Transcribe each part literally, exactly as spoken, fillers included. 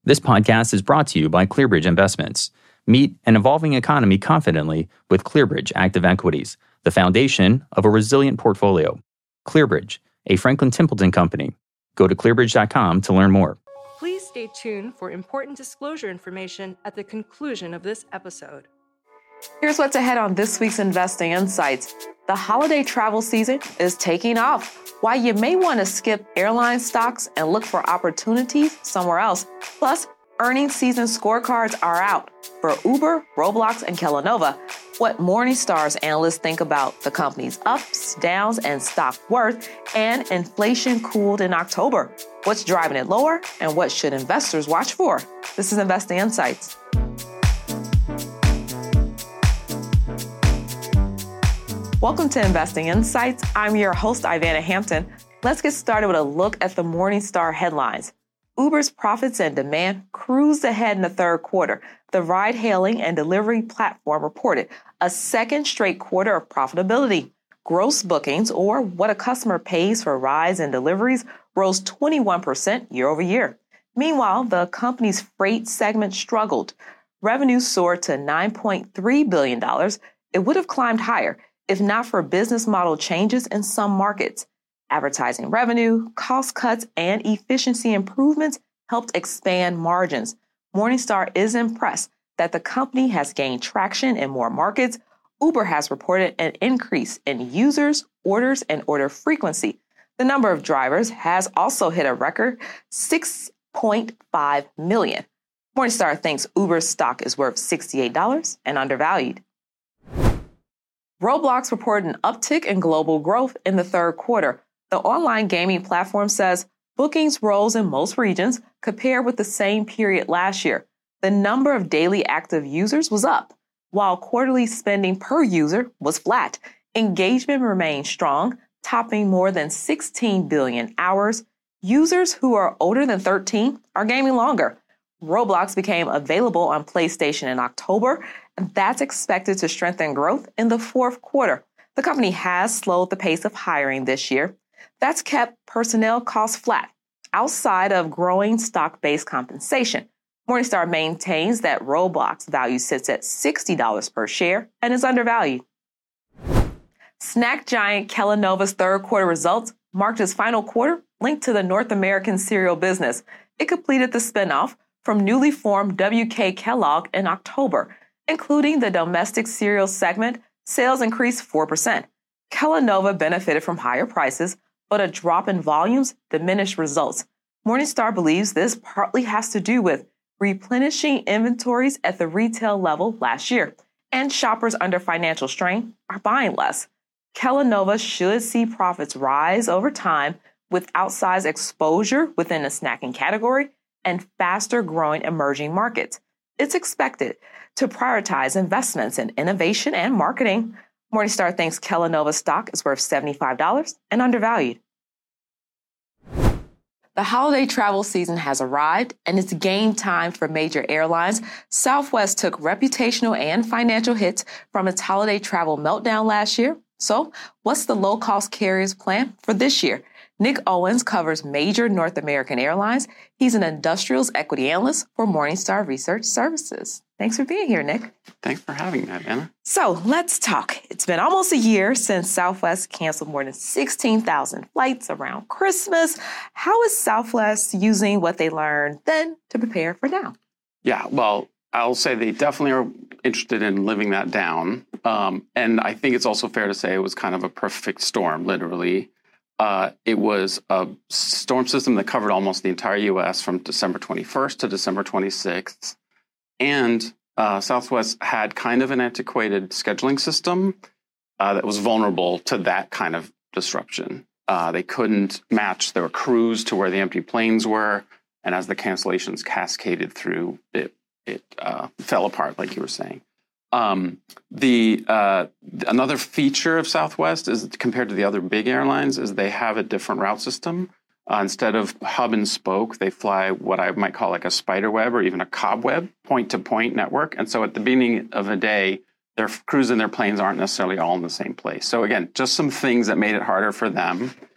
This podcast is brought to you by ClearBridge Investments. Meet an evolving economy confidently with ClearBridge Active Equities, the foundation of a resilient portfolio. ClearBridge, a Franklin Templeton company. Go to clearbridge dot com to learn more. Please stay tuned for important disclosure information at the conclusion of this episode. Here's what's ahead on this week's Investing Insights. The holiday travel season is taking off. Why you may want to skip airline stocks and look for opportunities somewhere else. Plus, earnings season scorecards are out for Uber, Roblox, and Kellanova. What Morningstar's analysts think about the company's ups, downs, and stock worth, and inflation cooled in October. What's driving it lower, and what should investors watch for? This is Investing Insights. Welcome to Investing Insights. I'm your host, Ivana Hampton. Let's get started with a look at the Morningstar headlines. Uber's profits and demand cruised ahead in the third quarter. The ride-hailing and delivery platform reported a second straight quarter of profitability. Gross bookings, or what a customer pays for rides and deliveries, rose twenty-one percent year over year. Meanwhile, the company's freight segment struggled. Revenue soared to nine point three billion dollars. It would have climbed higher if not for business model changes in some markets. Advertising revenue, cost cuts, and efficiency improvements helped expand margins. Morningstar is impressed that the company has gained traction in more markets. Uber has reported an increase in users, orders, and order frequency. The number of drivers has also hit a record six point five million. Morningstar thinks Uber's stock is worth sixty-eight dollars and undervalued. Roblox reported an uptick in global growth in the third quarter. The online gaming platform says bookings rose in most regions compared with the same period last year. The number of daily active users was up, while quarterly spending per user was flat. Engagement remained strong, topping more than sixteen billion hours. Users who are older than thirteen are gaming longer. Roblox became available on PlayStation in October, and that's expected to strengthen growth in the fourth quarter. The company has slowed the pace of hiring this year. That's kept personnel costs flat, outside of growing stock-based compensation. Morningstar maintains that Roblox value sits at sixty dollars per share and is undervalued. Snack giant Kellanova's third quarter results marked its final quarter linked to the North American cereal business. It completed the spinoff from newly formed W K Kellogg in October. Including the domestic cereal segment, sales increased four percent. Kellanova benefited from higher prices, but a drop in volumes diminished results. Morningstar believes this partly has to do with replenishing inventories at the retail level last year, and shoppers under financial strain are buying less. Kellanova should see profits rise over time with outsized exposure within the snacking category and faster growing emerging markets. It's expected to prioritize investments in innovation and marketing. Morningstar thinks Kellanova stock is worth seventy-five dollars and undervalued. The holiday travel season has arrived, and it's game time for major airlines. Southwest took reputational and financial hits from its holiday travel meltdown last year. So, what's the low-cost carrier's plan for this year? Nick Owens covers major North American airlines. He's an industrials equity analyst for Morningstar Research Services. Thanks for being here, Nick. Thanks for having me, Anna. So let's talk. It's been almost a year since Southwest canceled more than sixteen thousand flights around Christmas. How is Southwest using what they learned then to prepare for now? Yeah, well, I'll say they definitely are interested in living that down. Um, and I think it's also fair to say it was kind of a perfect storm, literally. Uh, it was a storm system that covered almost the entire U S from December twenty-first to December twenty-sixth. And uh, Southwest had kind of an antiquated scheduling system uh, that was vulnerable to that kind of disruption. Uh, they couldn't match their crews to where the empty planes were. And as the cancellations cascaded through, it, it uh, fell apart, like you were saying. Um, the uh, another feature of Southwest is compared to the other big airlines is they have a different route system. Uh, instead of hub and spoke, they fly what I might call like a spider web or even a cobweb point-to-point network. And so at the beginning of a day, their crews and their planes aren't necessarily all in the same place. So again, just some things that made it harder for them.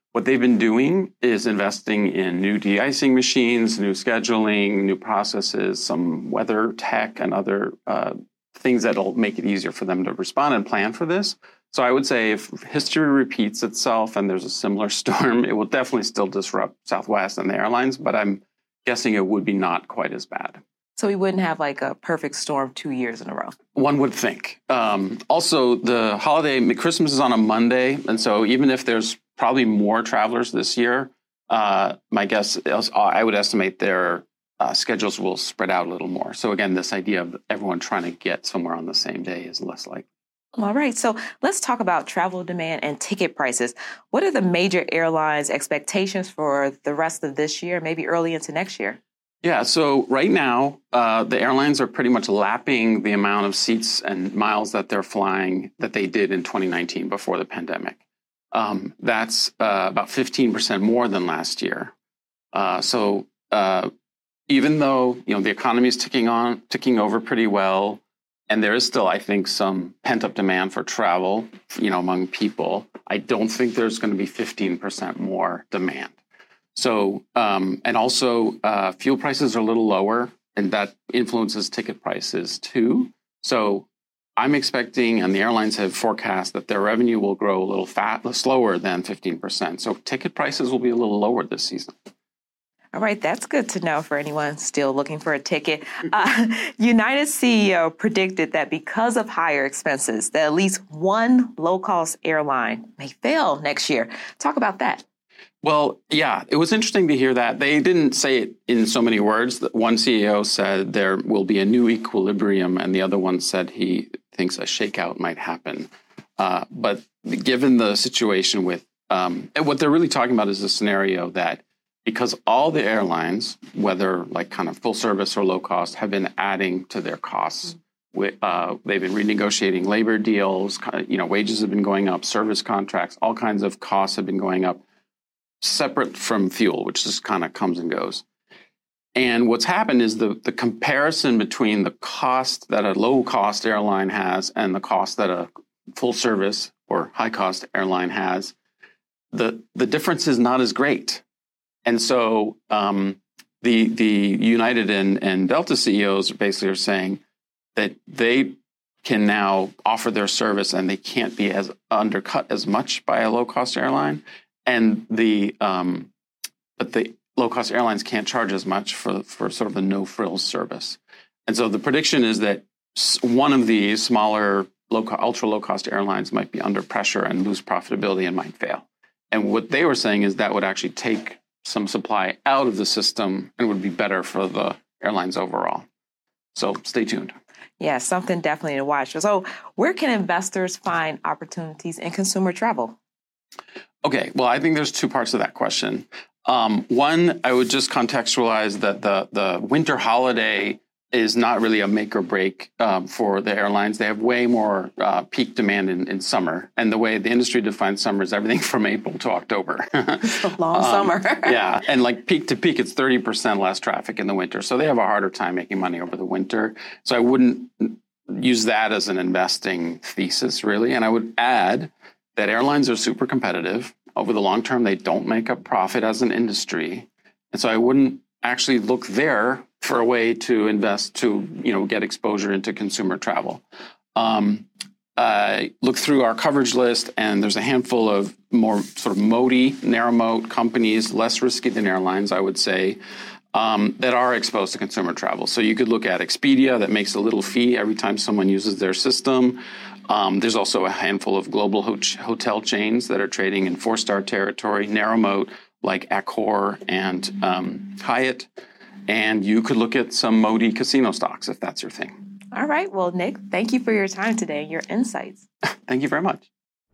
what they've been doing is investing in new de-icing machines, new scheduling, new processes, some weather tech and other uh, things that'll make it easier for them to respond and plan for this. So I would say if history repeats itself and there's a similar storm, it will definitely still disrupt Southwest and the airlines, but I'm guessing it would be not quite as bad. So we wouldn't have like a perfect storm two years in a row. One would think. Um, also, the holiday, Christmas is on a Monday, and so even if there's probably more travelers this year, uh, my guess is I would estimate their uh, schedules will spread out a little more. So again, this idea of everyone trying to get somewhere on the same day is less likely. All right. So let's talk about travel demand and ticket prices. What are the major airlines' expectations for the rest of this year, maybe early into next year? Yeah, so right now, uh, the airlines are pretty much lapping the amount of seats and miles that they're flying that they did in twenty nineteen before the pandemic. Um, that's uh, about fifteen percent more than last year. Uh, so uh, even though you know the economy is ticking on, ticking over pretty well, and there is still, I think, some pent-up demand for travel, you know, among people, I don't think there's going to be fifteen percent more demand. So, um, and also uh, fuel prices are a little lower, and that influences ticket prices too. So I'm expecting, and the airlines have forecast that their revenue will grow a little fat, slower than fifteen percent. So ticket prices will be a little lower this season. All right, that's good to know for anyone still looking for a ticket. Uh, United C E O predicted that because of higher expenses, that at least one low-cost airline may fail next year. Talk about that. Well, yeah, it was interesting to hear that. They didn't say it in so many words. One C E O said there will be a new equilibrium, and the other one said he thinks a shakeout might happen. Uh, but given the situation with, um, and what they're really talking about is a scenario that because all the airlines, whether like kind of full service or low cost, have been adding to their costs. With, uh, they've been renegotiating labor deals, you know, wages have been going up, service contracts, all kinds of costs have been going up. Separate from fuel, which just kind of comes and goes. And what's happened is the, the comparison between the cost that a low-cost airline has and the cost that a full-service or high-cost airline has, the, the difference is not as great. And so um, the, the United and, and Delta C E Os basically are saying that they can now offer their service and they can't be as undercut as much by a low-cost airline. And the um, but the low-cost airlines can't charge as much for, for sort of a no-frills service. And so the prediction is that one of these smaller, low, ultra-low-cost airlines might be under pressure and lose profitability and might fail. And what they were saying is that would actually take some supply out of the system and would be better for the airlines overall. So stay tuned. Yeah, something definitely to watch. So where can investors find opportunities in consumer travel? Okay, well, I think there's two parts of that question. Um, one, I would just contextualize that the, the winter holiday is not really a make or break um, for the airlines. They have way more uh, peak demand in, in summer. And the way the industry defines summer is everything from April to October. It's a long um, summer. Yeah, and like peak to peak, it's thirty percent less traffic in the winter. So they have a harder time making money over the winter. So I wouldn't use that as an investing thesis, really. And I would add that airlines are super competitive. Over the long term, they don't make a profit as an industry. And so I wouldn't actually look there for a way to invest to, you know, get exposure into consumer travel. Um, uh, look through our coverage list, and there's a handful of more sort of moaty, narrow moat companies, less risky than airlines, I would say, um, that are exposed to consumer travel. So you could look at Expedia, that makes a little fee every time someone uses their system. Um, there's also a handful of global ho- hotel chains that are trading in four-star territory, narrow moat, like Accor and um, Hyatt. And you could look at some Modi casino stocks if that's your thing. All right. Well, Nick, thank you for your time today and your insights. Thank you very much.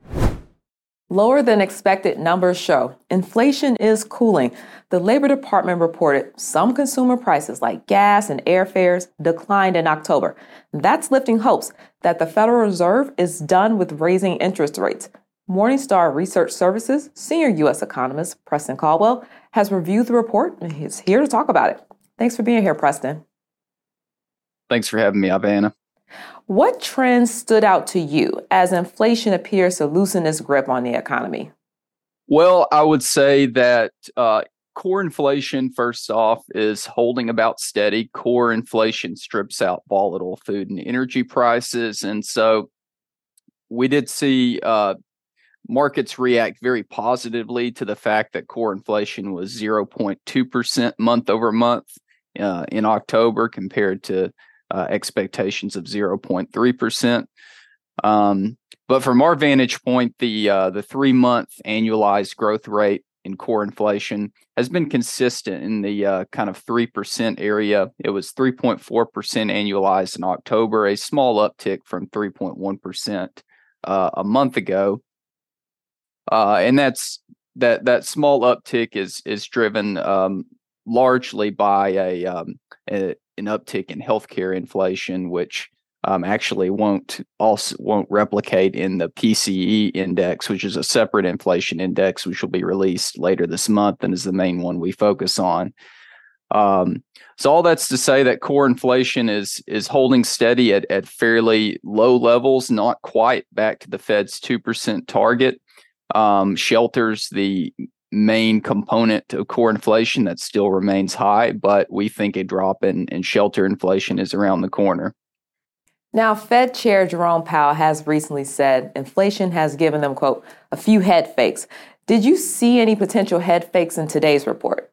Lower than expected numbers show inflation is cooling. The Labor Department reported some consumer prices like gas and airfares declined in October. That's lifting hopes that the Federal Reserve is done with raising interest rates. Morningstar Research Services senior U S economist Preston Caldwell has reviewed the report and he's here to talk about it. Thanks for being here, Preston. Thanks for having me, Abana. What trends stood out to you as inflation appears to loosen its grip on the economy? Well, I would say that uh, core inflation, first off, is holding about steady. Core inflation strips out volatile food and energy prices. And so we did see uh, markets react very positively to the fact that core inflation was zero point two percent month over month uh, in October compared to uh, expectations of zero point three percent. Um, but from our vantage point, the uh, the three-month annualized growth rate in core inflation has been consistent in the uh, kind of three percent area. It was three point four percent annualized in October, a small uptick from three point one percent uh, a month ago. Uh, and that's that that small uptick is is driven um, largely by a, um, a an uptick in healthcare inflation, which um, actually won't also won't replicate in the P C E index, which is a separate inflation index, which will be released later this month and is the main one we focus on. Um, so all that's to say that core inflation is is holding steady at at fairly low levels, not quite back to the Fed's two percent target. Um, shelters the main component of core inflation that still remains high, but we think a drop in, in shelter inflation is around the corner. Now, Fed Chair Jerome Powell has recently said inflation has given them, quote, a few head fakes. Did you see any potential head fakes in today's report?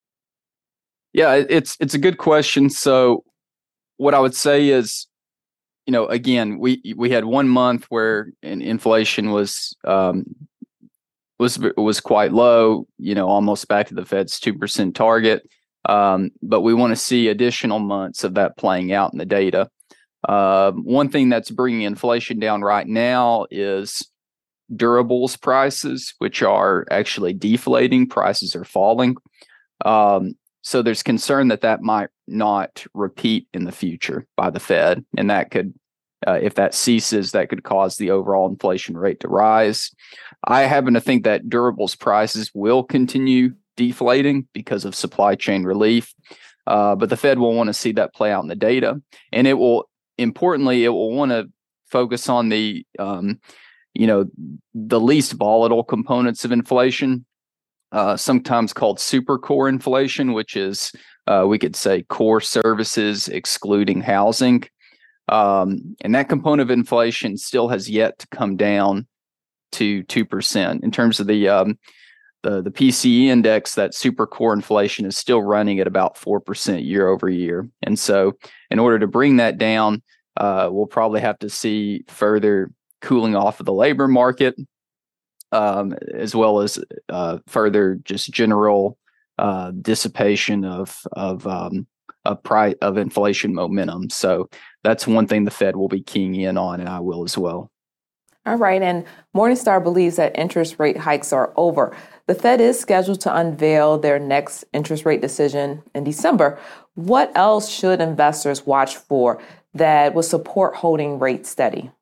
Yeah, it's it's a good question. So what I would say is, you know, again, we we had one month where inflation was um, was was quite low, you know, almost back to the Fed's two percent target. Um, but we want to see additional months of that playing out in the data. Uh, one thing that's bringing inflation down right now is durables prices, which are actually deflating. Prices are falling. Um, so there's concern that that might not repeat in the future by the Fed. And that could, uh, if that ceases, that could cause the overall inflation rate to rise. I happen to think that durables prices will continue deflating because of supply chain relief. Uh, but the Fed will want to see that play out in the data. And it will, importantly, it will want to focus on the, um, you know, the least volatile components of inflation, uh, sometimes called super core inflation, which is, uh, we could say, core services excluding housing. Um, and that component of inflation still has yet to come down to two percent. In terms of the um, the the P C E index, that super core inflation is still running at about four percent year over year. And so in order to bring that down, uh, we'll probably have to see further cooling off of the labor market, um, as well as uh, further just general uh, dissipation of of um, of price of inflation momentum. So that's one thing the Fed will be keying in on, and I will as well. All right. And Morningstar believes that interest rate hikes are over. The Fed is scheduled to unveil their next interest rate decision in December. What else should investors watch for that will support holding rates steady?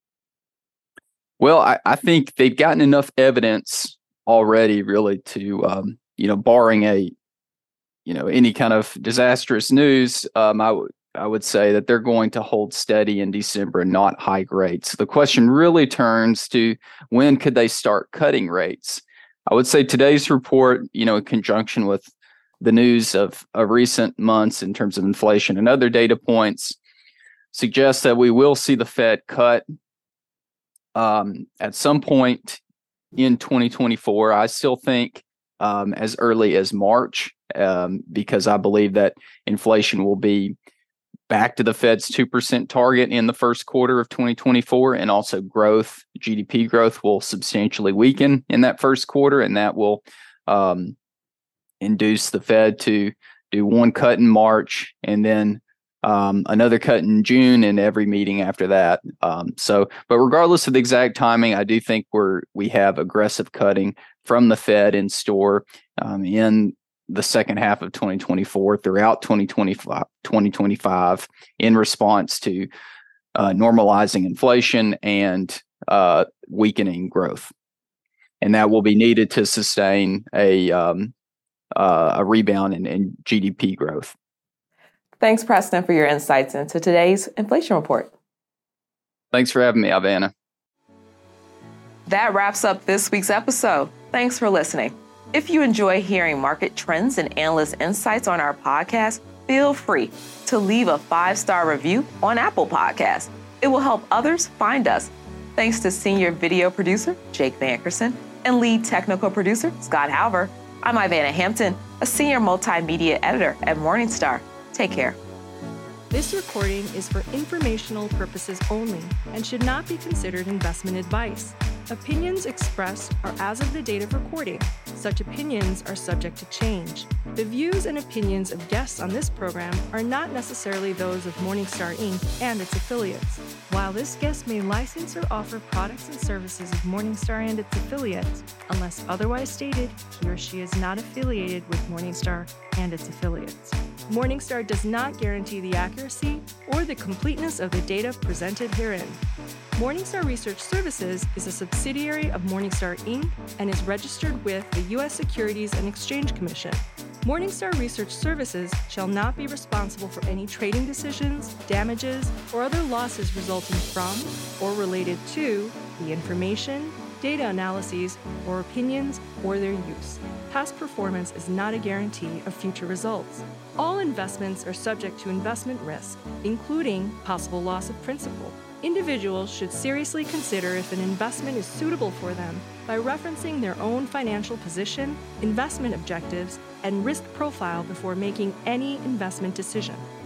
Well, I, I think they've gotten enough evidence already, really, to, um, you know, barring a, you know, any kind of disastrous news, um, I would. I would say that they're going to hold steady in December and not hike rates. The question really turns to when could they start cutting rates? I would say today's report, you know, in conjunction with the news of, of recent months in terms of inflation and other data points, suggests that we will see the Fed cut um, at some point in twenty twenty-four. I still think um, as early as March, um, because I believe that inflation will be back to the Fed's two percent target in the first quarter of twenty twenty-four, and also growth, G D P growth will substantially weaken in that first quarter, and that will um, induce the Fed to do one cut in March and then um, another cut in June and every meeting after that. Um, so, but regardless of the exact timing, I do think we're we have aggressive cutting from the Fed in store um, in the second half of twenty twenty-four throughout twenty twenty-five, twenty twenty-five in response to uh, normalizing inflation and uh, weakening growth. And that will be needed to sustain a um, uh, a rebound in, in G D P growth. Thanks, Preston, for your insights into today's inflation report. Thanks for having me, Ivana. That wraps up this week's episode. Thanks for listening. If you enjoy hearing market trends and analyst insights on our podcast, feel free to leave a five-star review on Apple Podcasts. It will help others find us. Thanks to senior video producer Jake Vankerson and lead technical producer Scott Halver. I'm Ivana Hampton, a senior multimedia editor at Morningstar. Take care. This recording is for informational purposes only and should not be considered investment advice. Opinions expressed are as of the date of recording. Such opinions are subject to change. The views and opinions of guests on this program are not necessarily those of Morningstar Incorporated and its affiliates. While this guest may license or offer products and services of Morningstar and its affiliates, unless otherwise stated, he or she is not affiliated with Morningstar and its affiliates. Morningstar does not guarantee the accuracy or the completeness of the data presented herein. Morningstar Research Services is a subsidiary of Morningstar Incorporated and is registered with the U S Securities and Exchange Commission. Morningstar Research Services shall not be responsible for any trading decisions, damages, or other losses resulting from or related to the information, data analyses, or opinions, or their use. Past performance is not a guarantee of future results. All investments are subject to investment risk, including possible loss of principal. Individuals should seriously consider if an investment is suitable for them by referencing their own financial position, investment objectives, and risk profile before making any investment decision.